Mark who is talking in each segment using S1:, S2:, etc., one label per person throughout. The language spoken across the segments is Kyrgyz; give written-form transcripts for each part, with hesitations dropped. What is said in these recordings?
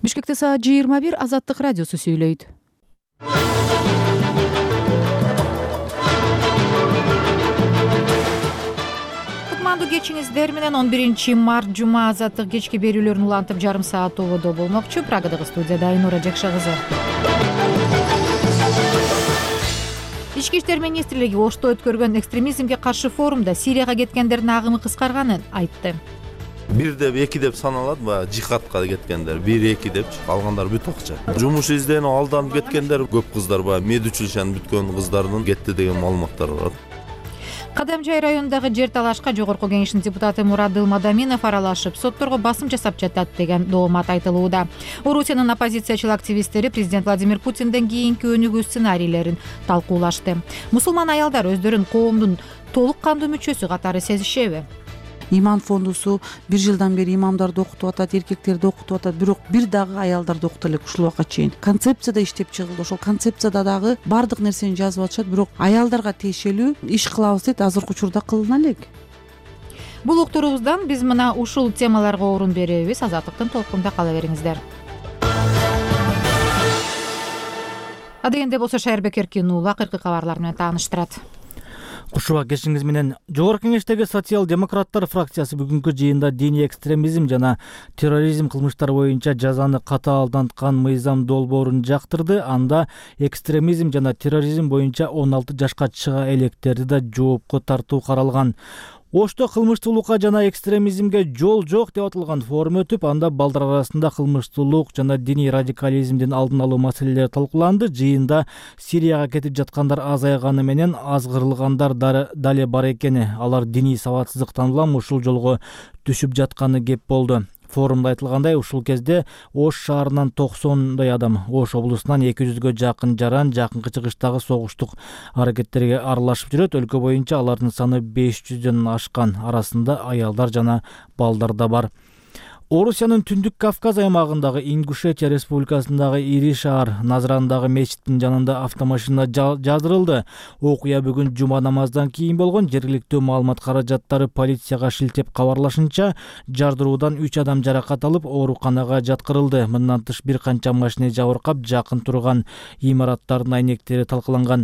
S1: Бишкекте саат 21 Азаттык радиосу сүйлөйт. Кутмандуу кечиңиздер менен 11 март жума Азаттык кечки берүүлөрүн улантып жарым саат ободо болмокчу. Прагадагы студияда Айнура Жакша кызы. Ички иштер министрлиги Ошто өткөргөн экстремизмге каршы форумда Сирияга кеткендердин агымы кыскарганын айтты.
S2: 1 деп 2 деп саналат, жихадка кеткендер 1-2 деп, калгандар бүт акча. Жумуш изденип алданып кеткендер көп кыздар мед училищаны бүткөн кыздардын кетти деген маалыматтар бар.
S1: Кадамжай районундагы жер талашка Жогорку кеңештин депутаты Мурадыл Мадаминов аралашып, сотторго басым жасап жатат деген доомат айтылууда. Орусиянын оппозициячыл активисттери президент Владимир Путинден кийинки өнүгүү сценарийлерин талкуулашты. Мусулман аялдар өздөрүн коомдун толук кандуу мүчөсү катары сезишеби?
S3: Иман фондусу 1 жылдан бери имамдарды окутуп атат, эркектерди окутуп атат, бирок бир дагы аялдарды окута элек ушул убакка чейин. Концепцияда иштеп чыгылды. Ошол концепцияда дагы бардык нерсени жазып атышат, бирок аялдарга тиешелүү иш кылабыз дейт, азыркы учурда кылына элек.
S1: Бул уктуруубуздан биз мына ушул темаларга орун беребиз. Азаттыктын толкунда кала бериңиздер. Адегенде болсо Шайырбек Эркин уулу акыркы кабарлар менен тааныштырат.
S4: Кушуба кешиңиз менен. Жогорку кеңештеги социал-демократтар фракциясы бүгүнкү жыйында диний экстремизм жана терроризм кылмыштары боюнча жазаны катаалданткан мыйзам долбоорун жактырды. Анда экстремизм жана терроризм боюнча 16 жашка чыга электерди да жоопко тартуу каралган. Ошто кылмыштуулукка жана экстремизмге жол жок деп аталган форум өтүп, анда балдар арасында кылмыштуулук жана диний радикализмдин алдын алуу маселелери талкууланды. Жыйында Сирияга кетип жаткандар азайганы менен азгырылгандар дале бар экени, алар диний сабатсыздыктан улам ушул жолго түшүп жатканы кеп болду. Форумда айтылгандай, ушул кезде Ош шаарынан 90дай адам, Ош облусунан 200гө жакын жаран жакынкы чыгыштагы согуштук аракеттерге аралашып жүрөт. Өлкө боюнча алардын саны 500дөн ашкан, арасында аялдар жана балдар да бар. Орусиянын Түндүк Кавказ аймагындагы Ингушетия республикасындагы ири шаар Назрандагы мечиттин жанында автомашина жаздырылды. Окуя бүгүн жума намаздан кийин болгон. Жергиликтүү маалымат каражаттары полицияга шилтеп кабарлашынча, жардыруудан 3 адам жаракат алып, ооруканага жаткырылды. Мындан тыш бир канча машина жабыркап, жакын турган имараттардын айнектери талкаланган.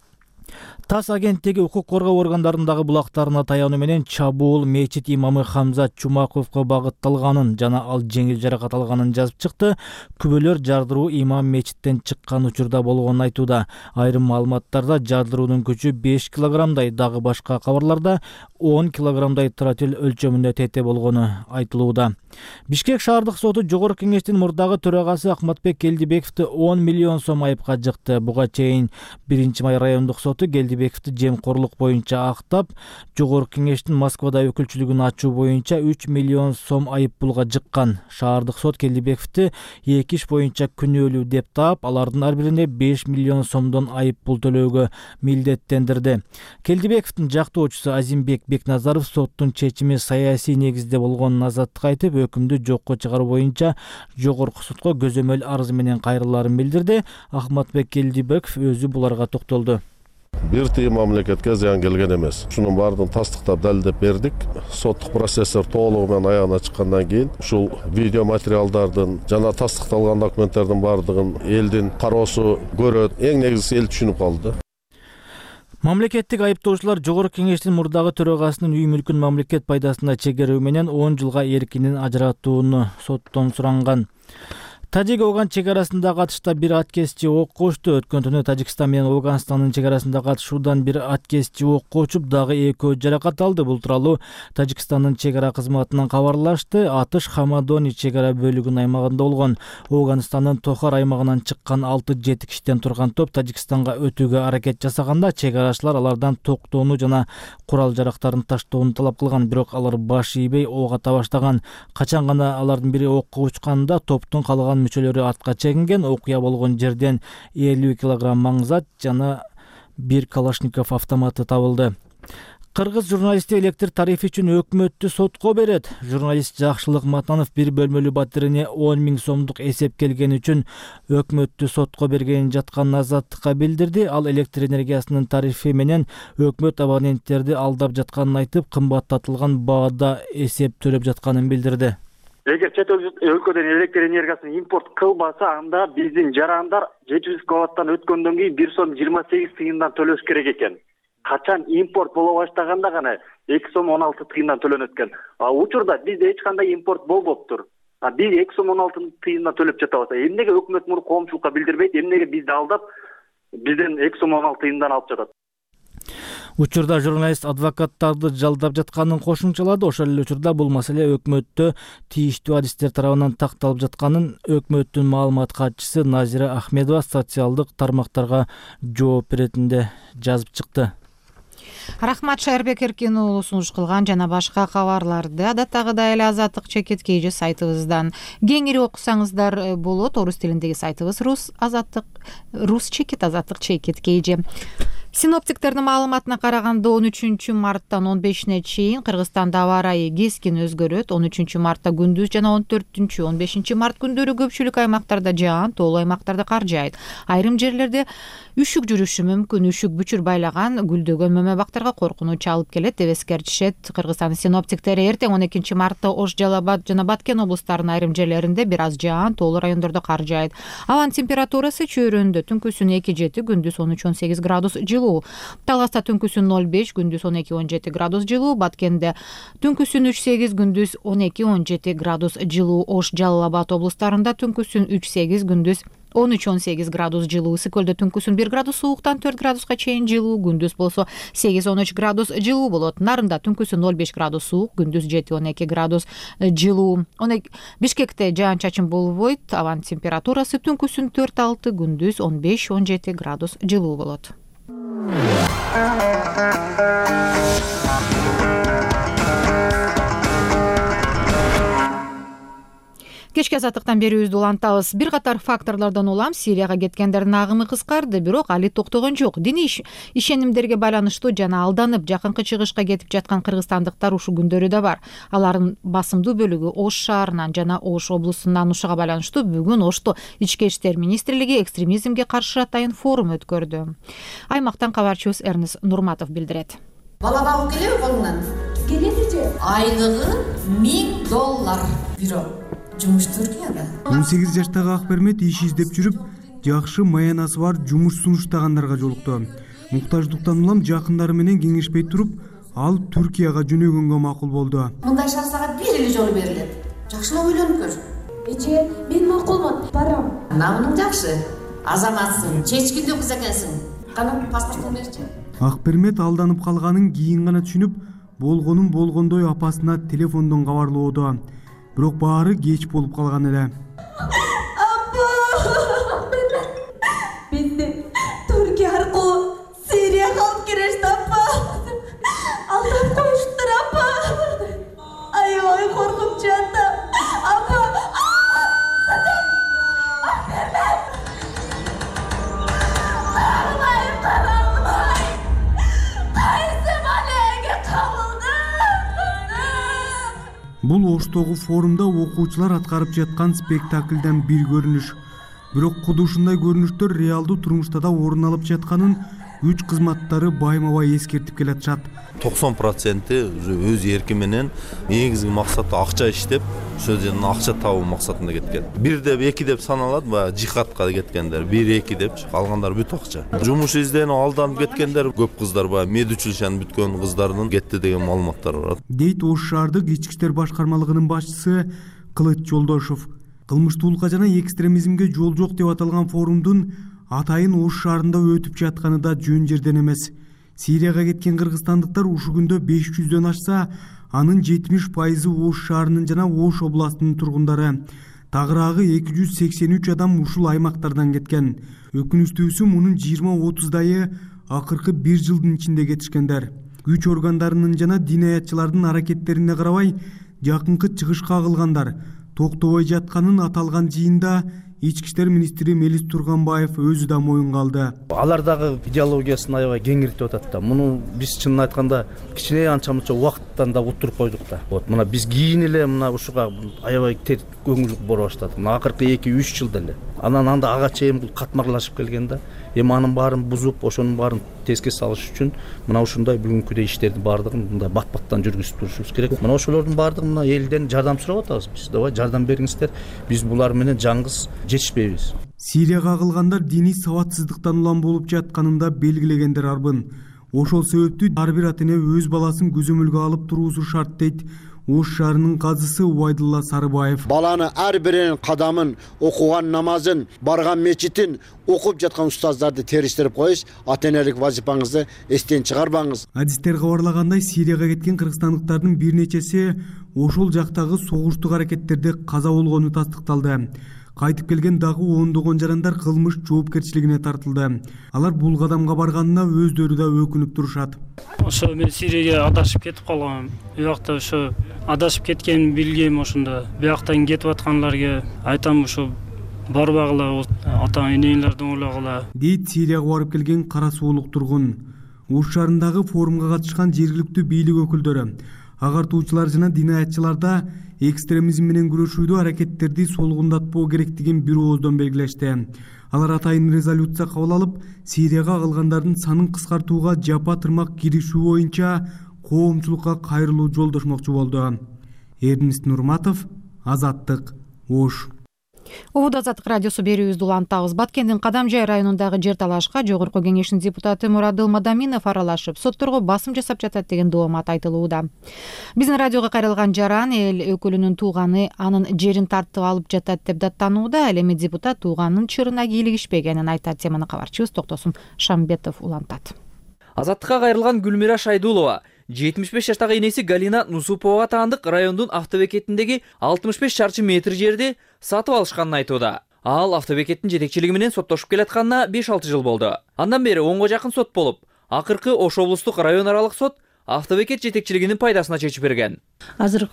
S4: ТАСС агенттиги укук коргоо органдарындагы булактарына таянуу менен чабуул мечит имамы Хамзат Чумаковго багытталганын жана ал жеңил жаракат алганын жазып чыкты. Күбөлөр жардыруу имам мечиттен чыккан учурда болгонун айтууда. Айрым маалыматтарда жардыруунун күчү 5 килограммдай, дагы башка кабарларда 10 килограммдай тротил өлчөмүндө тете болгону айтылууда. Бишкек шаардык соту Жогорку кеңештин мурдагы төрагасы Ахматбек Келдибековду 10 миллион сом айыпка жыкты. Буга чейин 1-май райондук соту Келдибековду жемкорлук боюнча актап, Жогорку кеңештин Москвада өкүлчүлүгүн ачуу боюнча 3 миллион сом айыппулга жыккан. Шаардык сот Келдибековду 2 иш боюнча күнөөлүү деп таап, алардын ар бирине 5 миллион сомдон айыппул төлөөгө милдеттендирди. Келдибековдун жактоочусу Азимбек Бекназаров соттун чечими саясий негизде болгонун азаттык айтып, өкүмдү жокко чыгаруу боюнча жогорку сотко көзөмөл арыз менен кайрылаарын билдирди. Ахматбек Келдибеков өзү буларга токтолду.
S5: Бир тыйын мамлекетке зыян келген эмес. Ушунун баардыгын тастыктап далилдеп бердик. Соттук процесстер толугу менен аягына чыккандан кийин ушул видео материалдардын жана тастыкталган документтердин баардыгын элдин кароосу көрөт. Эң негизгиси эл түшүнүп калды.
S4: Мамлекеттик айыптоочулар Жогорку кеңештин мурдагы төрагасынын үй мүлкүн мамлекет пайдасына чегерүү менен 10 жылга эркинен ажыратууну соттон суранган. Тажик-Ауган чегарасындагы атышта бир аткезчи окко учту. Өткөн түнү Тажикстан менен Ауганстандын чегарасындагы атышуудан бир аткезчи окко учуп, дагы 2 жаракат алды. Бул тууралуу Тажикстандын чегара кызматынан кабарлашты. Атыш Хамадони чегара бөлүгүнүн аймагында болгон. Ауганстандын Тохар аймагынан чыккан 6-7 кишиден турган топ Тажикстанга өтүүгө аракет жасаганда, чегарачылар алардан токтоону жана курал жарактарын таштоону талап кылган, бирок алар баш ийбей ок ата баштаган. Качан гана алардын бири окко учканда топтун калган мүчөлөрү артка чегинген. Окуя болгон жерден 50 килограмм маңзат жана 1 Калашников автоматы табылды. Кыргыз журналисти электр тарифи үчүн өкмөттү сотко берет. Журналист Жакшылык Матанов бир бөлмөлүү батирине 10 000 сомдук эсеп келгени үчүн өкмөттү сотко бергенин жаткан азаттыкка билдирди. Ал электр энергиясынын тарифи менен өкмөт абоненттерди алдап жатканын айтып, кымбаттатылган баада эсеп төлөп жатканын билдирди.
S6: Эгер чет өлкөдөн электр энергиясын импорт кылбаса, анда биздин жарандар 700 киловаттан өткөндөн кийин 1 сом 28 тыйындан төлөш керек экен. Качан импорт боло баштаганда гана 2 сом 16 тыйындан төлөнөт экен. Учурда бизде эч кандай импорт болбоптур. Биз 2 сом 16 тыйындан төлөп жатабыз. Эмнеге өкмөт муну коомчулукка билдирбейт? Эмнеге бизди алдап, бизден 2 сом 16 тыйындан алып жатат?
S4: Учурда журналист адвокаттарды жалдап жатканын кошумчалады. Ошол эле учурда бул маселе өкмөттө тийиштүү адистер тарабынан такталып жатканын өкмөттүн маалымат катчысы Назира Ахмедова социалдык тармактарга жооп беретинде жазып чыкты.
S1: Рахмат, Шайырбек Эркин уулу сунуш кылган жана башка кабарларды адаттагыдай эле Азаттык чекит KG сайтыбыздан кеңири окусаңыздар болот. Орус тилиндеги сайтыбыз рус чекит Азаттык чекит KG. Синоптиктердин маалыматына караганда 13 марттан 15-не чейин Кыргызстанда аба ырайы кескин өзгөрөт. 13 мартта күндүз жана 14-15 март күндөрү көпчүлүк аймактарда жаан, тоолуу аймактарда кар жаайт. Айрым жерлерде үшүк жүрүшү мүмкүн. Үшүк бүчүр байлаган гүлдөгөн мөмө бактарга коркунуч алып келет деп эскертишет Кыргызстандын синоптиктери. Эртең 12 мартта Ош, Жалал Абад жана Баткен облустарынын айрым жерлеринде бир аз жаан, тоолуу райондордо кар жаайт. Абанын температурасы чөйрөндө түнкүсүн 2-7, күндүз 13-18 градус жылуу. Таласта түнкүсүн 0-5, күндүз 12-17 градус жылуу. Баткенде түнкүсүн 3-8, күндүз 12-17 градус жылуу. Ош, Жалал Абад облустарында түнкүсүн 3-8, күндүз 13-18 градус жылуу. Ысык-Көлдө түнкүсүн 1 градус сууктан 4 градуска чейин жылуу, күндүз болсо 8-13 градус жылуу болот. Нарында түнкүсүн 0-5 градус суук, күндүз 7-12 градус жылуу. Бишкекте жаан-чачын болбойт. Абанын температурасы түнкүсүн 4-6, күндүз 15-17 градус жылуу болот. Кечки азаттыктан берүүбүздү улантабыз. Бир катар факторлордон улам Сирияга кеткендердин агымы кыскарды, бирок али токтогон жок. Диний ишенимдерге байланыштуу жана алданып жакынкы чыгышка кетип жаткан кыргызстандыктар ушул күндөрү да бар. Алардын басымдуу бөлүгү Ош шаарынан жана Ош облусунан. Ушуга байланыштуу бүгүн Ошто Ички иштер министрлиги экстремизмге каршы атайын форум өткөрдү. Аймактан кабарчыбыз Эрнис Нурматов билдирет.
S7: Бала багып келеби колуңан? Келеби же? Айлыгы $1000 бирок.
S8: 18 жаштагы Акбермет иш издеп жүрүп, жакшы маянасы бар жумуш сунуштагандарга жолукту. Муктаждыктан улам жакындары менен кеңешпей туруп, ал Түркияга жөнөгөнгө макул болду.
S7: Мындай шанс сага бир эле жолу берилет. Жакшылап ойлонуп көр.
S9: Эже, мен макулмун, барам.
S7: Намының жакшы. Азаматсың, чечкиндүү кыз экенсиң. Кана паспортуңду берчи.
S8: Акбермет алданып калганын кийин гана түшүнүп, болгонун болгондой апасына телефондон кабарлоодо. Бирок баары кеч болуп калган эле.
S9: Апа! Бизди Түркия аркылуу Сирияга алып келишти, апа. Алдап коюштур, апа. Аябай коркуп жатам. Апа!
S8: Бул Оштогу форумда окуучулар аткарып жаткан спектакльден бир көрүнүш. Бирок куду ушундай көрүнүштөр реалдуу турмушта да орун алып жатканын күч кызматтары байма-бай эскертип келатышат.
S2: 90% өз эрки менен негизги максаты акча иштеп, ошол жерден акча табуу максатында кеткен. 1 деп 2 деп саналат, жихадка кеткендер 1-2 деп, калгандар бүт акча. Жумуш изденип алданып кеткендер көп кыздар мед училищаны бүткөн кыздардын кетти деген маалыматтар бар.
S8: Дейт Ош шаардык ички иштер башкармалыгынын башчысы Кылыч Жолдошов. Кылмыштуулукка жана экстремизмге жол жок деп аталган форумдун атайын Ош шаарында өтүп жатканы да жөн жерден эмес. Сирияга кеткен кыргызстандыктар ушул күндө 500дөн ашса, анын 70% Ош шаарынын жана Ош областынын тургундары. Тагыраагы 283 адам ушул аймактардан кеткен. Өкүнүчтүүсү мунун 20-30дайы акыркы 1 жылдын ичинде кетишкендер. Күч органдарынын жана динаятчылардын аракеттерине карабай, жакынкы чыгышка кагылгандар токтобой жатканын аталган жыйында ички иштер министри Мелис Турганбаев өзү да моюнга алды.
S10: Алар дагы идеологиясын аябай кеңиртип атат да. Муну биз чынын айтканда кичине анча мынча убакыттан да уттуруп койдук да. Мына биз кийин эле мына ушуга аябай көңүл бура баштады. Мына акыркы 2-3 жылда эле. Анан анда ага чейин бул катмарлашып келген да. Эми анын баарын бузуп, ошонун баарын теске салыш үчүн мына ушундай бүгүнкүдөй иштердин баардыгын мындай бат-баттан жүргүзүп турушубуз керек. Мына ошолордун баардыгы мына элден жардам сурап атабыз биз. Давай жардам бериңиздер. Биз булар менен жаңгыз жетишпейбиз.
S8: Сирияга агылгандар диний сабатсыздыктан улам болуп жатканын да белгилегендер арбын. Ошол себептүү ар бир ата-эне өз баласын көзөмөлгө алып туруусу шарт дейт Ош шаарынын казысы Убайдулла Сарыбаев.
S11: Баланы ар биринин кадамын, окуган намазын, барган мечитин окуп жаткан устаздарды териштирип коюш, ата-энелик вазифаңызды эстен чыгарбаңыз.
S8: Адистер кабарлагандай, Сирияга кеткен кыргызстандыктардын бир нечеси ошол жактагы согуштук аракеттерде каза болгону тастыкталды. Кайтып келген дагы ондогон жарандар кылмыш жоопкерчилигине тартылды. Алар бул кадамга барганына өздөрү да өкүнүп турушат.
S12: Ошо мен Сирияга адашып кетип калгам. Буякта ошо адашып кеткенин билгем ошондо. Буяктан кетип аткандарга айтам ошо барбагыла, ата-энелерди ойлагыла. Дейт
S8: Сирияга барып келген кара суулук тургун. Ош шаарындагы форумга катышкан жергиликтүү бийлик өкүлдөрү, агартуучулар жана динаятчыларда экстремизм менен күрөшүүдө аракеттерди солгундатпоо керектигин бир ооздон белгилешти. Алар атайын резолюция кабыл алып, Сирияга агылгандардын санын кыскартууга жапа тырмак киришүү боюнча коомчулукка кайрылуу жолдошмокчу болду. Эрнест Нурматов, Азаттык, Ош.
S1: Убуд Азаттык радиосу берүүбүздү улантабыз. Баткендин Кадамжай районундагы жер талашка Жогорку Кеңештин депутаты Мурадыл Мадаминов аралашып, сотторго басым жасап жатат деген доомат айтылууда. Биздин радиого кайрылган жаран эл өкүлүнүн тууганы анын жерин тартып алып жатат деп даттанууда. Ал эми депутат тууганын чырына кийлигишпегенин айтат. Теманы кабарчыбыз Токтосун Шамбетов улантат.
S13: Азаттыкка кайрылган Гүлмира Шайдулова 75 жаштагы энеси Галина Нусуповага таандык райондун автобекетиндеги 65 чарчы метр жерди сатып алышканын айтууда. Ал автобекеттин жетекчилиги менен соттошуп келатканына 5-6 жыл болду. Андан бери 10го жакын сот болуп, акыркы Ош облустук район аралык сот автобекет жетекчилигинин пайдасына чечип берген.
S14: Азыркы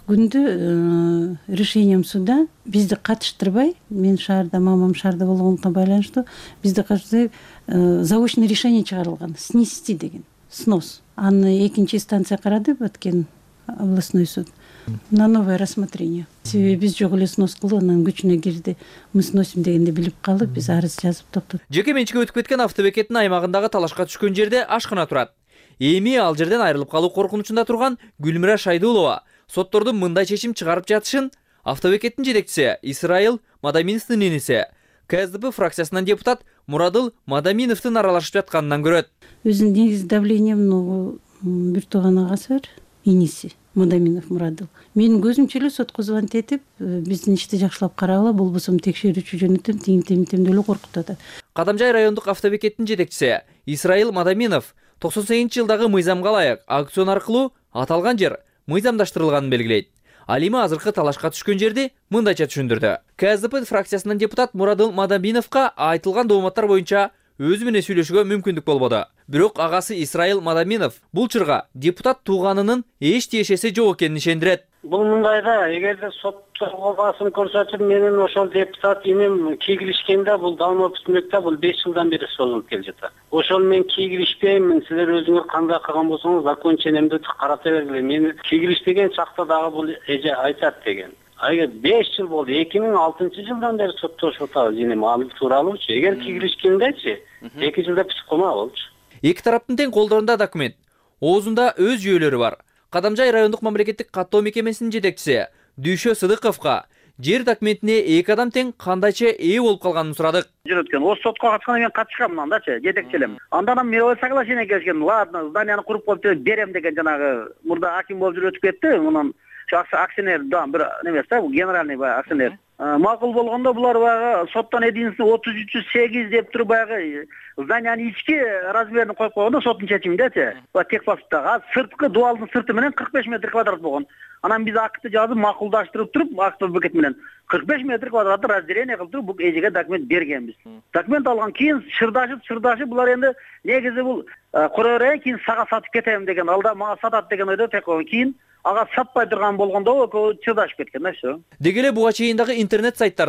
S14: күндө решением суда бизди катыштырбай, мен шаарда, мамам шаарда болгондуктан байланыштуу, бизди катыштырбай заочный решение чыгарылган, снести деген, снос. Аны экинчи станция карады, Баткен областной суд. На новое рассмотрение. Себеби биз жок эле снос кылып, анан күчүнө кирди. Мы сносим дегенде билип калып, биз арыз жазып токтоттук.
S13: Жеке менчикке өтүп кеткен автобекеттин аймагындагы талашка түшкөн жерде ашкана турат. Эми ал жерден айрылып калуу коркунучунда турган Гүлмира Шайдулова соттордун мындай чечим чыгарып жатышын автобекеттин жетекчиси Исраил Мадаминовдун энеси, КСДП фракциясынан депутат Мурадыл Мадаминовдун аралашып жатканынан көрөт.
S14: Өзүнүн негизи давлением бир тууган агасы бар, энеси Мадаминов Мурадыл. Менин көзүмчө эле сотко звонить этип, биздин ишти жакшылап карагыла, болбосо текшерүүчү жөнөтөм, тим деле коркутуп атат.
S13: Кадамжай райондук автобекеттин жетекчиси Исраил Мадаминов 98-жылдагы мыйзамга ылайык аукцион аркылуу аталган жер мыйзамдаштырылганын белгилейт. Ал эми азыркы талашка түшкөн жерди мындайча түшүндүрдү. КСДП фракциясынан депутат Мурадыл Мадаминовго айтылган дооматтар боюнча өзү менен сүйлөшүүгө мүмкүндүк болбоду. Бирок агасы Исраил Мадаминов бул чырга депутат тууганынын эч тиешеси жок экенин ишендирет.
S15: Бул мындайда, эгерде сотторго басым көрсөтүп, менен ошол депутат инем кийгилишкенде, бул далма түзмөктө бул 5 жылдан бери созулуп келе жатат. Ошол мен кийгилишпеймин, силер өзүңөр кандай кылган болсоңуз, закон ченемди карата бергиле. Мен кийгилишпеген чакта дагы бул эже айтат деген. Эгер 5 жыл болду, 2006-жылдан бери соттошуп атабыз инем ал тууралуучу. Эгер кийгилишкендечи 2 жылда бүтүп калма болчу.
S13: Эки тараптын тең колдорунда документ. Оозунда өз жүйөлөрү бар. Кадамжай райондук мамлекеттик каттоо мекемесинин жетекчиси Дүйшө Сыдыковго жер документине эки адам тең кандайча ээ болуп калганын сурадык.
S16: Жүрөткөн. Ош сотко катышканда мен катышкам мындачы, жетекчилем. Андан мировое соглашение келишкен. Ладно, зданияны куруп коюп берем деген жанагы мурда аким болуп жүрүп кетти. Мунун акционер бир немес да, генеральный акционер. Макул болгондо булар баягы соттон единственно 3308 деп туруп баягы зданияны ички размерин коюп койгондо соттун чечиминдечи. Техпаспорттагы сырткы дуалдын сырты менен 45 метр квадрат болгон. Анан биз актты жазып макулдаштырып туруп автобекет менен 45 метр квадратты разделение кылып туруп бул эжеге документ бергенбиз. Документ алган кийин шырдашып булар энди негизи бул кура берейин кийин сага сатып кетем деген, алда мага сатат деген ойдо тек кийин ага сатпай турган болгондо экөө чырдашып кеткен да всё.
S13: Деги эле буга чейин дагы интернет сайттарда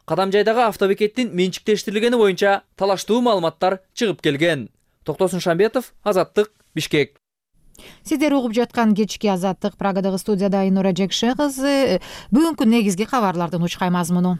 S13: Кадамжайдагы автобекеттин менчиктештирилгени боюнча талаштуу маалыматтар чыгып келген. Токтосун Шамбетов, Азаттык, Бишкек.
S1: Сиздер угуп жаткан кечки Азаттык Прагадагы студияда Айнура Жекше кызы. Бүгүнкү негизги кабарлардын учкай мазмуну.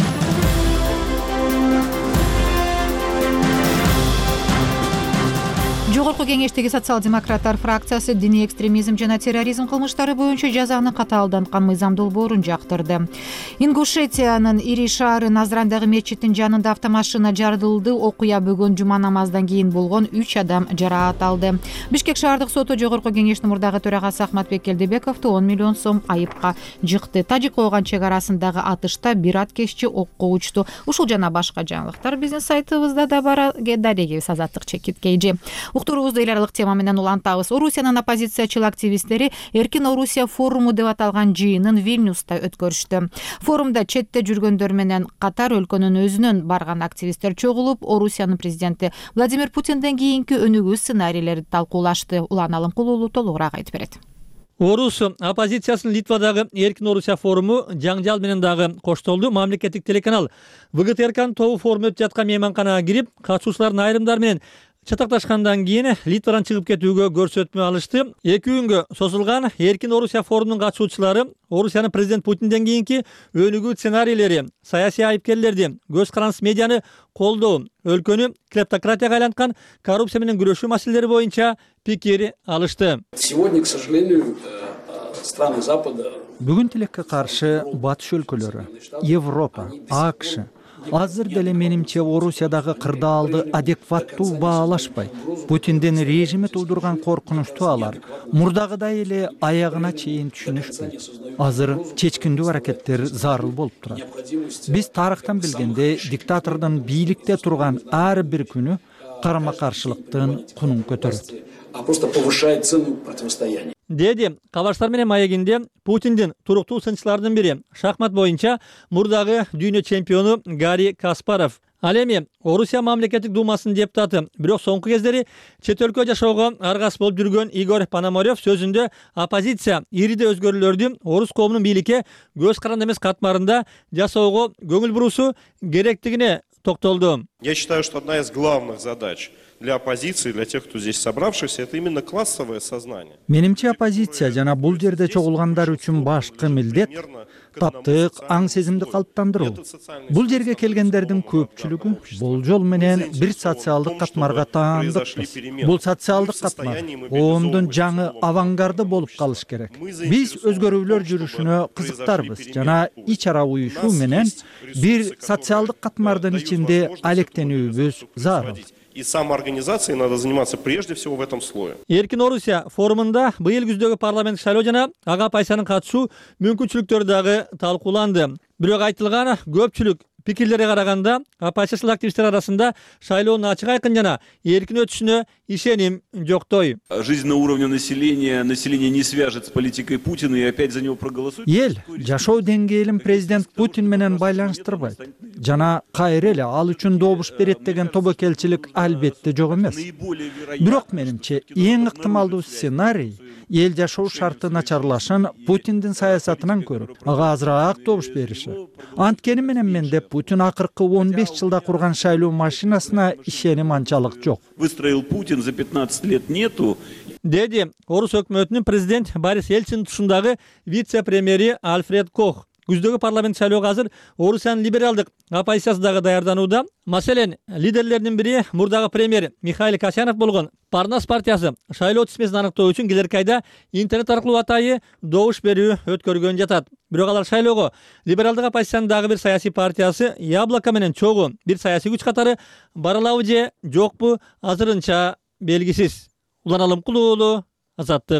S1: Жогорку кеңештеги социал-демократтар фракциясы диний экстремизм жана терроризм кылмыштары боюнча жазаны катаалданткан мыйзам долбоорун жактырды. Ингушетиянын ири шаары Назрандагы мечиттин жанында автомашина жарылды. Окуя бүгүн жума намаздан кийин болгон 3 адам жараат алды. Бишкек шаардык соту жогорку кеңештин мурдагы төрагасы Ахматбек Келдебековду 10 миллион сом айыпка жыкты. Тажик-Ооган чек арасындагы атышта бир аткезчи окко учту. Ушул жана башка жаңылыктар биздин сайтыбызда да бар. Дарегибиз Азаттык Чекиткейжи. Уктуруубузду эл аралык тема менен улантабыз. Орусиянын оппозициячыл активисттери Эркин Орусия форуму деп аталган жыйынын Вильнюста өткөрүштү. Форумда четте жүргөндөр менен катар өлкөнүн өзүнөн барган активисттер чогулуп, Орусиянын президенти Владимир Путинден кийинки өнүгүү сценарийлерди талкуулашты. Улан Алымкулуулу толугураак айтып берет.
S17: Орус оппозициясынын Литвадагы Эркин Орусия форуму жаңжал менен дагы коштолду. Мамлекеттик телеканал ВГТРКнын тобу форум өтүп жаткан мейманканага кирип, катышуучулардын айрымдары менен чатакташкандан кийин Литвадан чыгып кетүүгө көрсөтмө алышты. 2 күнгө созулган Эркин Орусия форумунун катышуучулары Орусиянын президент Путинден кийинки өнүгүү сценарийлери, саясий айыпкерлерди, көз карансыз медианы колдоо, өлкөнү клептократияга айланткан коррупция менен күрөшүү маселелери боюнча пикир алышты.
S18: Сегодня, к сожалению, страны Запада
S19: Бүгүн тилекке каршы батыш өлкөлөрү, Европа, АКШ азыр деле менимче Орусиядагы кырдаалды адекваттуу баалашпайт. Путиндин режими туудурган коркунучтуу алар мурдагыдай эле аягына чейин түшүнүшпөйт. Азыр чечкиндүү аракеттер зарыл болуп турат. Биз тарыхтан билгенде диктатордун бийликте турган ар бир күнү карама-каршылыктын кунун көтөрөт.
S18: А просто повышает цену противостояния.
S17: Деди Кабаштар менен маегинде Путиндин туруктуу сынчылардын бири шахмат боюнча мурдагы дүйнө чемпиону Гарри Каспаров. Ал эми Орусия мамлекеттик думасынын депутаты, бирок соңку кездери чет өлкө жашоого аргас болуп жүргөн Игорь Пономарев сөзүндө оппозиция ириде өзгөрүүлөрдү орус коомунун бийликке көз каранды эмес катмарында жасоого көңүл буруусу керектигине токтолду.
S20: Я считаю, что одна из главных задач для оппозиции, для тех, кто здесь собравшихся, это именно классовое сознание.
S19: Менимче оппозиция жана бул жерде чогулгандар үчүн башкы милдет таптык, аң сезимди калыптандыруу. Бул жерге келгендердин көпчүлүгү бул жол менен бир социалдык катмарга таандыкпыз. Бул социалдык катмар коомдун жаңы авангарды болуп калыш керек. Биз өзгөрүүлөр жүрүшүнө кызыктарбыз жана ич ара уюшуу менен бир социалдык катмардын ичинде алектенүүбүз зарыл.
S20: И самоорганизацией надо заниматься прежде всего в этом слое.
S17: Эркин Орусия форумунда быйыл күздөгү парламент шайлоо жана ага пайсанын катышуу мүмкүнчүлүктөрү дагы талкууланды. Бирок айтылган көпчүлүк пикирлерге караганда оппозициялык активисттер арасында шайлоонун ачык айкын жана эркин өтүшүнө ишеним жоктой.
S21: Жизнь на уровне населения не свяжет с политикой Путина и опять за него проголосует.
S19: Эл жашоо деңгээлин президент Путин менен байланыштырбайт. Жана кайра эле ал үчүн добуш берет деген тобокелчилик албетте жок эмес. Бирок менимче эң ыктымалдуу сценарий эл жашоо шарты начарлашын Путиндин саясатынан көрүп, ага азыраак добуш бериши. Анткени менен менде Путин акыркы 15 жылда курган шайлоо машинасына ишеним анчалык жок.
S21: Выстроил Путин за 15 лет нету.
S17: Деди Орус өкмөтүнүн президент Борис Ельцин тушундагы вице-премьери Альфред Кох. Күздөгү парламент шайлоого азыр Орусиянын либералдык оппозициясы дагы даярданууда. Маселен, лидерлердин бири мурдагы премьер Михаил Касьянов болгон Парнас партиясы шайлоо тизмесин аныктоо үчүн келерки айда интернет аркылуу атайы добуш берүү өткөргөн жатат. Бирок алар шайлоого либералдык оппозициянын дагы бир саясий партиясы Яблоко менен чогуу бир саясий күч катары баралабы же жокпу азырынча белгисиз. Улан Алымкулуулу, Азаттык.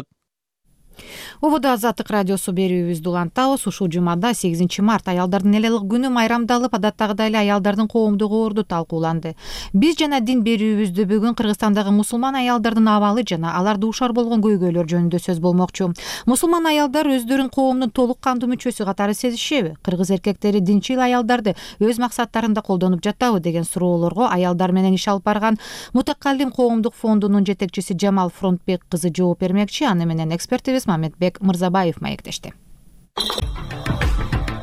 S1: Ободо Азаттык радиосу берүүбүздү улантабыз. Ушул жумада 8 март аялдардын эл элек күнү майрамдалып, адаттагыдай эле аялдардын коомдук орду талкууланды. Биз жана дин берүүбүздө бүгүн Кыргызстандагы мусулман аялдардын абалы жана алар дуушар болгон көйгөйлөр жөнүндө сөз болмокчу. Мусулман аялдар өздөрүн коомдун толук кандуу мүчөсү катары сезишеби? Кыргыз эркектери динчил аялдарды өз максаттарында колдонуп жатабы деген суроолорго аялдар менен иш алып барган Мутакаллим коомдук фондунун жетекчиси Жамал Фронтбек кызы жооп бермекчи. Аны менен экспертибиз Мамедбек Мырзабаев маектешти.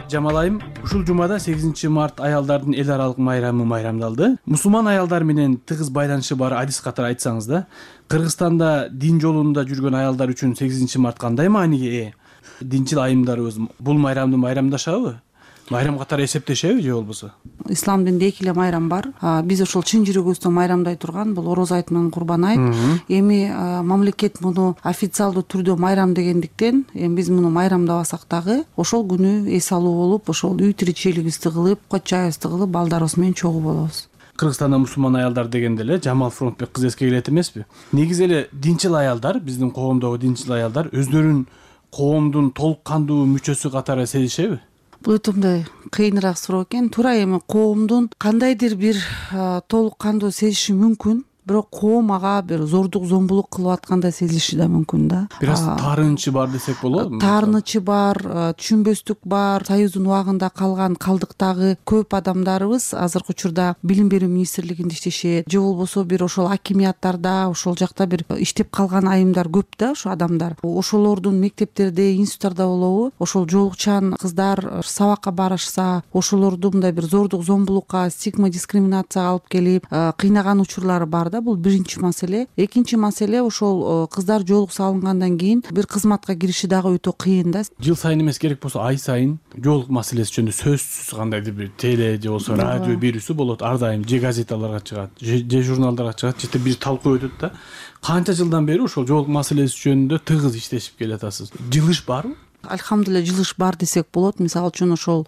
S3: Жамал айым, ушул жумада 8 март аялдардын эл аралык майрамы майрамдалды. Мусулман аялдар менен тыгыз байланышы бар адис катары айтсаңыз да, Кыргызстанда дин жолунда жүргөн аялдар үчүн 8 март кандай мааниге ээ? Динчил айымдарыбыз бул майрамды майрамдашабы? Майрам катары эсептешеби же болбосо?
S22: Ислам динде эки эле майрам бар. Биз ошол чын жүрөгүбүздөн майрамдай турган бул Ороз айт менен Курбан айт. Эми мамлекет муну официалдуу түрдө майрам дегендиктен, эми биз муну майрамдабасак дагы ошол күнү эс алуу болуп, ошол үй тиричилигибизди кылып, коччайыбызды кылып, балдарыбыз менен чогуу болобуз.
S3: Кыргызстанда мусулман аялдар дегенде эле Жамал Фронтбек кыз эске келет эмеспи? Негизи эле динчил аялдар, биздин коомдогу динчил аялдар өздөрүн коомдун толук кандуу мүчөсү катары сезишеби?
S22: Бул өтө мындай кыйыныраак суроо экен. Туура эми коомдун кандайдыр бир толук кандуу сезиши мүмкүн, бирок коом ага бир зордук зомбулук кылып аткандай сезилиши да мүмкүн да.
S3: Бир аз таарынычы бар десек болобу?
S22: Таарынычы бар, түшүнбөстүк бар. Союздун убагында калган калдыктагы көп адамдарыбыз азыркы учурда билим берүү министрлигинде иштешет, же болбосо бир ошол акимияттарда, ошол жакта бир иштеп калган айымдар көп да, ошо адамдар. Ошолордун мектептерде, институттарда болобу, ошол жоолукчан кыздар сабакка барышса, ошолорду мындай бир зордук зомбулукка, стигма, дискриминацияга алып келип, кыйнаган учурлары бар да. Бул биринчи маселе. Экинчи маселе ошол кыздар жоолук салынгандан кийин бир кызматка кириши дагы өтө кыйын да.
S3: Жыл сайын эмес, керек болсо ай сайын жоолук маселеси жөнүндө сөзсүз кандайдыр бир теле же болсо радио берүүсү болот. Ар дайым же газеталарга чыгат, же журналдарга чыгат, же бир талкуу өтөт да. Канча жылдан бери ошол жоолук маселеси жөнүндө тыгыз иштешип келатасыз. Жылыш барбы?
S22: Альхамдулилля, жылыш бар десек болот. Мисалы үчүн ошол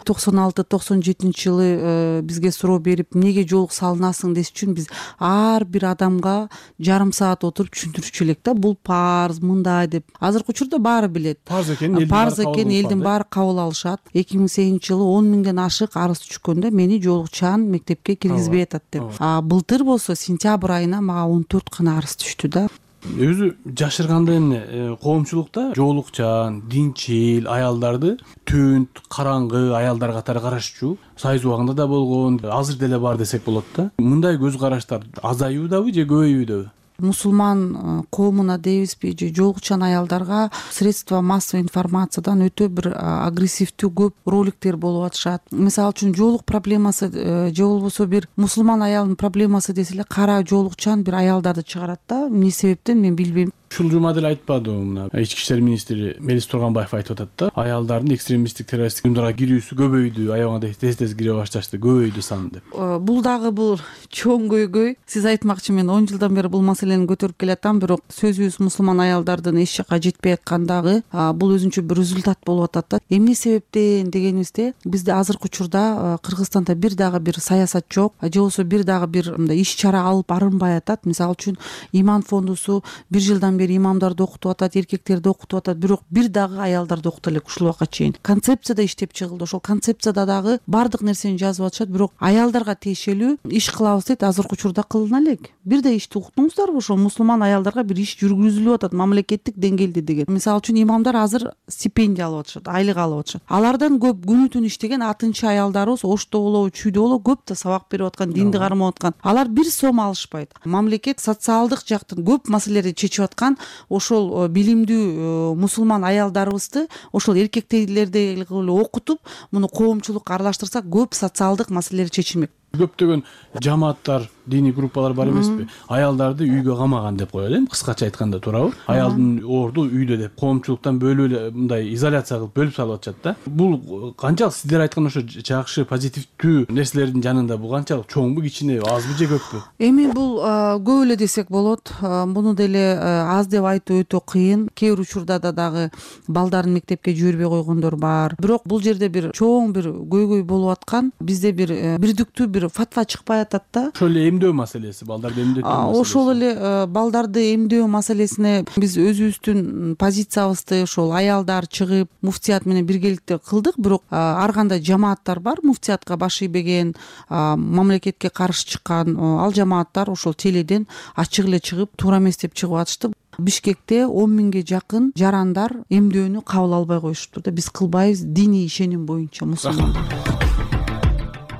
S22: 96-97 жылы бизге суроо берип, эмнеге жоолук салынасың деш үчүн биз ар бир адамга жарым саат отуруп түшүндүрчү элек да. Бул парз, мындай деп. Азыркы учурда баары билет.
S3: Парз экен,
S22: элдин баары кабыл алышат. 2008 жылы 10 миңден ашык арыз түшкөндө мени жоолукчан мектепке киргизбей атат деп. Былтыр болсо сентябрь айына мага 14 гана арыз түштү да.
S3: Өзү жашырганда эмне коомчулукта жоолукчан, динчил аялдарды түнт, караңгы аялдар катары карашчу Союз убагында да болгон, азыр деле бар десек болот да. Мындай көз караштар азаюудабы же көбөйүүдөбү?
S22: Мусулман коомуна дейбизби же жоолукчан аялдарга средства массовый информациядан өтө бир агрессивдүү көп роликтер болуп атышат. Мисалы үчүн жоолук проблемасы же болбосо бир мусулман аялдын проблемасы десе эле кара жоолукчан бир аялдарды чыгарат да. Эмне себептен мен билбейм.
S3: Ушул жума деле айтпадыбы мына ички иштер министри Мелис Турганбаев айтып атат да, аялдардын экстремисттик террористтик уюмдарга кирүүсү көбөйдү, аябаганда тез кире башташты, көбөйдү саны деп.
S22: Бул дагы бул чоң көйгөй. Сиз айтмакчы, мен 10 жылдан бери бул маселени көтөрүп келатам, бирок сөзүбүз мусулман аялдардын эч жакка жетпей аткандагы бул өзүнчө бир результат болуп атат да. Эмне себептен дегенибизде, бизде азыркы учурда Кыргызстанда бир дагы бир саясат жок, же болбосо бир дагы бир мындай иш чара алып барылбай атат. Мисалы үчүн иман фондусу бир жылдан имамдарды окутуп атат, эркектерди окутуп атат, бирок бир дагы аялдарды окута элек ушул убакка чейин. Концепцияда иштеп чыгылды. Ошол концепцияда дагы бардык нерсени жазып атышат, бирок аялдарга тиешелүү иш кылабыз дейт, азыркы учурда кылына элек. Бир да ишти уктуңуздарбы? Ошол мусулман аялдарга бир иш жүргүзүлүп атат мамлекеттик деңгээлде деген. Мисалы үчүн имамдар азыр стипендия алып атышат, айлык алып атышат. Алардан көп күнү түн иштеген атынчы аялдарыбыз Ошто болобу, Чүйдө болобу көп да сабак берип аткан, динди кармап аткан. Алар бир сом алышпайт. Мамлекет социалдык жактын көп маселелерди чечип аткан ошол билимдүү мусулман аялдарыбызды ошол эркектейлердей окутуп, муну коомчулукка аралаштырса көп социалдык маселелер чечилмек.
S3: Көптөгөн жамааттар, диний группалар бар эмеспи? Аялдарды үйгө камаган деп коет, эми кыскача айтканда, туурабы? Аялдын орду үйдө деп коомчулуктан бөлүп эле мындай изоляция кылып бөлүп салып атышат да. Бул канчалык сиздер айткан ошо жакшы, позитивдүү нерселердин жанында бул канчалык чоңбу, кичине, азбы же көппү?
S22: Эми бул көп эле десек болот. Муну деле аз деп айтуу өтө кыйын. Кээ бир учурда дагы балдарын мектепке жибербей койгондор бар. Бирок бул жерде бир чоң бир көйгөй болуп аткан. Бизде бир бирдиктүү бир фатва чыкпай атат да.
S3: Ошол эле эмдөө маселеси, балдарды эмдетүү маселеси.
S22: Ошол эле балдарды эмдөө маселесине биз өзүбүздүн позициябызды ошол аялдар чыгып муфтият менен биргеликте кылдык, бирок ар кандай жамааттар бар, муфтиятка баш ийбеген, мамлекетке каршы чыккан, ал жамааттар ошол теледен ачык эле чыгып, туура эмес деп чыгып атышты. Бишкекте 10 миңге жакын жарандар эмдөөнү кабыл албай коюшуптур да. Биз кылбайбыз, диний ишеним боюнча мусулман.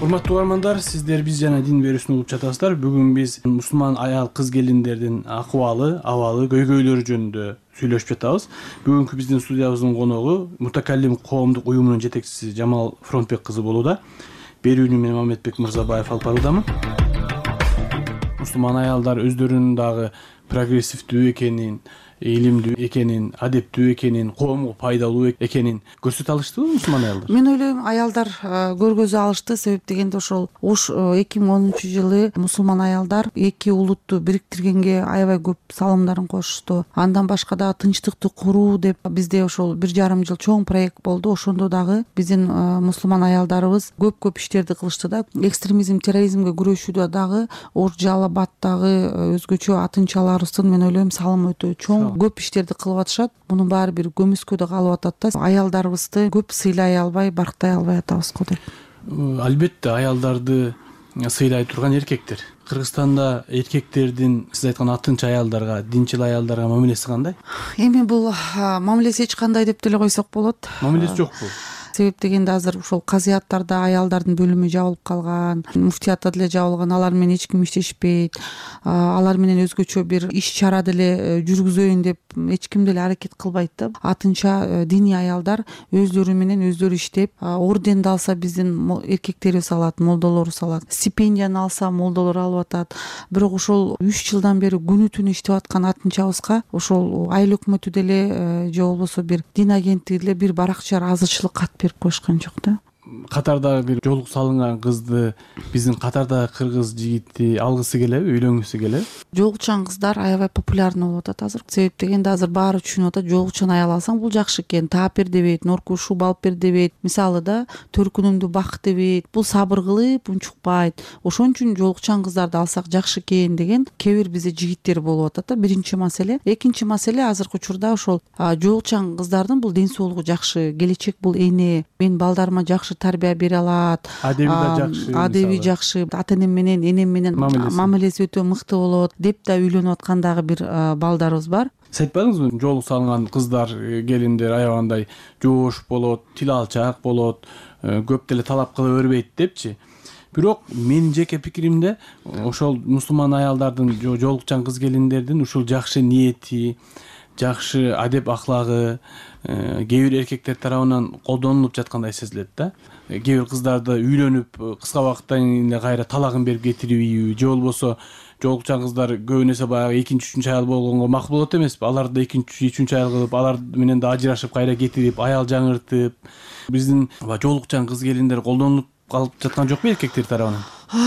S3: урматтуу угармандар, сиздер биз жана дин берүүсүн угуп жатасыздар. Бүгүн биз мусулман аял кыз келиндердин акыбалы, абалы, көйгөйлөрү жөнүндө сүйлөшүп жатабыз. Бүгүнкү биздин студиябыздын коногу Мутакаллим коомдук уюмунун жетекчиси Жамал Фронтбек кызы болууда. Берүүнү мен Мамедбек Мырзабаев алып баруудамын. Мусулман аялдар өздөрүнүн дагы прогрессивдүү экенин, илимдүү экенин, адептүү экенин, коомго пайдалуу экенин көрсөтө алыштыбы мусулман аялдар?
S22: Мен ойлойм, аялдар көргөзө алышты. Себеп дегенде ошол 2010-жылы мусулман аялдар эки улутту бириктиргенге аябай көп салымдарын кошушту. Андан башка дагы тынчтыкты куруу деп бизде ошол 1,5 жыл чоң проект болду. Ошондо дагы биздин мусулман аялдарыбыз көп иштерди кылышты да. Экстремизм, терроризмге күрөшүүдө дагы Ош Жалал-Абаддагы өзгөчө атынчаларыбыздын мен ойлойм салымы өтө чоң. Көп иштерди кылып атышат. Мунун баары бир көмүскөдө калып атат да. Аялдарыбызды көп сыйлай албай, барктай албай атабыз го деп.
S3: Албетте аялдарды сыйлай турган эркектер. Кыргызстанда эркектердин сиз айткан атынча аялдарга, динчил аялдарга мамилеси кандай?
S22: Эми бул мамилеси эч кандай деп деле койсок болот.
S3: Мамилеси жокпу?
S22: Себеп дегенде азыр ушол казыяттарда аялдардын бөлүмү жабылып калган, муфтиятта деле жабылган, алар менен эч ким иштешпейт. Алар менен өзгөчө бир иш чара деле жүргүзөйүн деп эч ким деле аракет кылбайт да. Атынча диний аялдар өздөрү менен өздөрү иштеп, орденди алса биздин эркектерибиз алат, молдолорубуз алат. Стипендияны алса молдолор алып атат. Бирок ошол 3 жылдан бери күнү түнү иштеп аткан атынчабызга ошол айыл өкмөтү деле же болбосо бир дин агенттиги деле бир баракча ыраазычылык кат берип коюшкан жок да.
S3: Катардагы бир жолук салынган кызды биздин катардагы кыргыз жигити алгысы келеби, үйлөнгүсү келеби?
S22: Жолукчан кыздар аябай популярный болуп атат азыр. Себеп дегенде азыр баары түшүнүп атат, жолукчан аял алсаң бул жакшы экен, таап бер дебейт, норку шуба алып бер дебейт. Мисалы да, төркүнүңдү бак дебейт. Бул сабыр кылып, унчукпайт. Ошон үчүн жолукчан кыздарды алсак жакшы экен деген кээ бир бизде жигиттер болуп атат да. Биринчи маселе. Экинчи маселе, азыркы учурда ошол жолукчан кыздардын бул ден соолугу жакшы, келечек бул эне, мен балдарыма жакшы тарбия бере алат.
S3: Адеби да жакшы.
S22: Адеби жакшы. Ата энем менен, энем менен мамилеси өтө мыкты болот деп да үйлөнүп аткан дагы бир балдарыбыз бар.
S3: Сиз айтпадыңызбы, жолук салынган кыздар, келиндер аябагандай жоош болот, тил алчаак болот, көп деле талап кыла бербейт депчи. Бирок менин жеке пикиримде ошол мусулман аялдардын, жолукчан кыз келиндердин ушул жакшы ниети, жакшы адеп аклагы кээ бир эркектер тарабынан колдонулуп жаткандай сезилет да. Кээ бир кыздарды үйлөнүп кыска убакыттан кийин кайра талагын берип кетирүү же болбосо жолукчан кыздар көбүн эсе баягы экинчи, үчүнчү аял болгонго макул болот эмеспи? Аларды экинчи, үчүнчү аял кылып, алар менен да ажырашып кайра кетирип, аял жаңыртып, биздин жолукчан кыз келиндер колдонулуп калып жаткан жокпу эркектер тарабынан?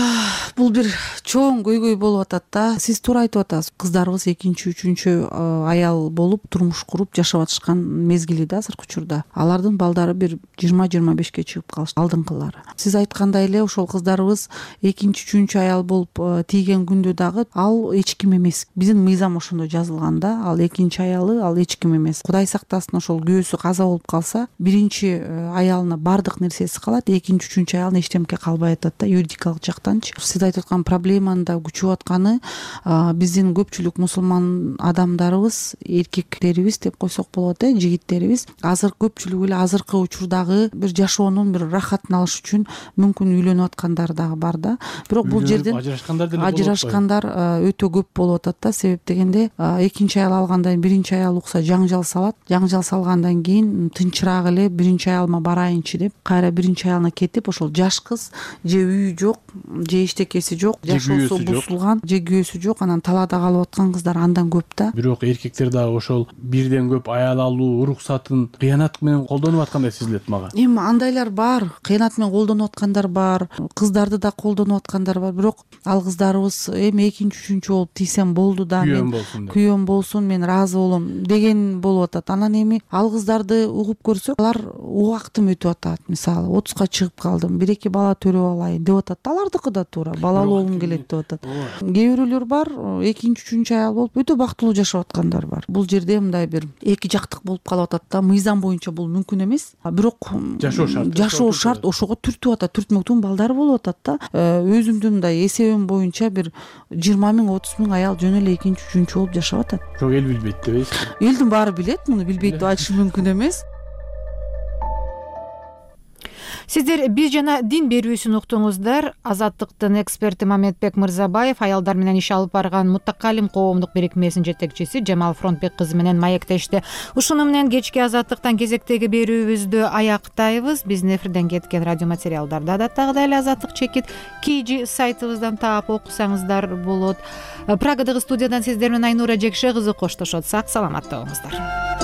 S22: Бул бир чоң көйгөй болуп атат да. Сиз туура айтып атасыз. Кыздарыбыз экинчи, үчүнчү аял болуп турмуш куруп жашап атышкан мезгили да азыркы учурда. Алардын балдары бир 20-25ке чыгып калышты алдыңкылары. Сиз айткандай эле ошол кыздарыбыз экинчи, үчүнчү аял болуп тийген күндө дагы ал эч ким эмес. Биздин мыйзам ошондой жазылган да. Ал экинчи аялы, ал эч ким эмес. Кудай сактасын, ошол күйөөсү каза болуп калса, биринчи аялына бардык нерсеси калат, экинчи, үчүнчү аялына эч нерсе калбай атат да, юридикалык жактанчы. Сиз айтып аткан проблеманын да күчүп атканы биздин көпчүлүк мусулман адамдарыбыз, эркектерибиз деп койсок болот, жигиттерибиз азыр көпчүлүгү эле азыркы учурдагы бир жашоонун бир рахатын алыш үчүн мүмкүн үйлөнүп аткандар дагы бар да. Бирок бул жерден ажырашкандар өтө көп болуп атат да. Себеп дегенде экинчи аял алгандан биринчи аял укса жаңжал салат. Жаңжал салгандан кийин тынчыраак эле биринчи аялыма барайынчы деп кайра биринчи аялына кетип, ошол жаш кыз же үйү жок, же иштекеси жок, жашоосу бузулган, же күйөөсү жок, анан талаада калып аткан кыздар андан көп да.
S3: Бирок эркектер дагы ошол бирден көп аял алуу уруксатын кыянат менен колдонуп аткандай сезилет мага.
S22: Эми андайлар бар, кыянат менен колдонуп аткандар бар, кыздарды да колдонуп аткандар бар. Бирок ал кыздарыбыз эми экинчи, үчүнчү болуп тийсем болду да, мен күйөөм болсун, мен ыраазы болом деген болуп атат. Анан эми ал кыздарды угуп көрсөк, алар убактым өтүп атат. Мисалы 30ка чыгып калдым, 1-2 бала төрөп алайын деп атат. Алардыкы да туура, балалуу болгум келет деп атат. Кээ бирөөлөр бар, экинчи, үчүнчү аял болуп өтө бактылуу жашап аткандар бар. Бул жерде мындай бир эки жактык болуп калып атат да. Мыйзам боюнча бул мүмкүн эмес. Бирок жашоо шарт, ошого түртүп атат, түртмөктүн балдары болуп атат да. Өзүмдүн мындай эсебим боюнча бир 20 миң, 30 миң аял жөн эле экинчи, үчүнчү болуп жашап атат.
S3: Бирок эл билбейт дебейсизби?
S22: Элдин баары билет, муну билбейт деп айтыш мүмкүн эмес.
S1: Сиздер биз жана дин берүүсүн уктуңуздар. Азаттыктын эксперти Мамедбек Мырзабаев, аялдар менен иш алып барган Мутакалим коомдук бирикмесинин жетекчиси Жамал Фронтбек кызы менен маектешти. Ушуну менен кечки Азаттыктан кезектеги берүүбүздү аяктайбыз. Биздин эфирден кеткен радио материалдарды адаттагыдай эле Азаттык чекит KG сайтыбыздан таап окусаңыздар болот. Прагадагы студиядан сиздер менен Айнура Жекше кызы коштошот. Сак саламатта болуңуздар.